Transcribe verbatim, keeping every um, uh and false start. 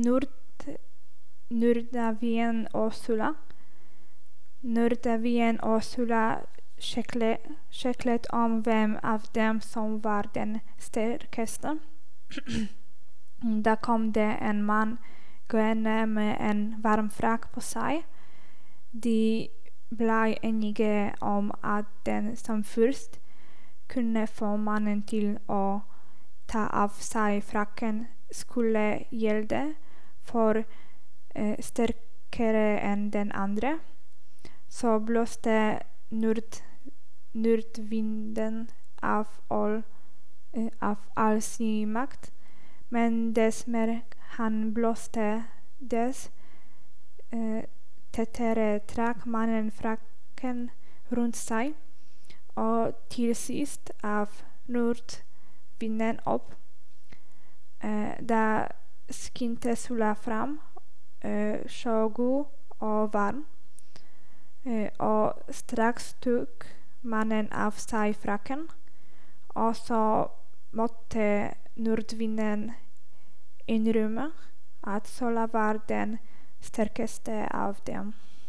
Nordavien og Sula. Nordavien og Sula sjekle, sjeklet om hvem av dem som var den sterkeste. Da kom det en mann gående med en varm frakk på seg. De ble enige om at den som først kunne få mannen til å ta av seg frakken, skulle gjelde for eh, sterkere enn den andre. Så blåste nord, nordvinden av all, eh, av all sin makt, men dess mer han blåste, dess eh, tettere trakk mannen frakken rundt seg, og til sist av nordvinden opp. Eh, da skinte sola fram, eh, så god og varm, eh, og straks tok mannen av seg frakken, og så måtte nordvinden innrømme at sola var den sterkeste av dem.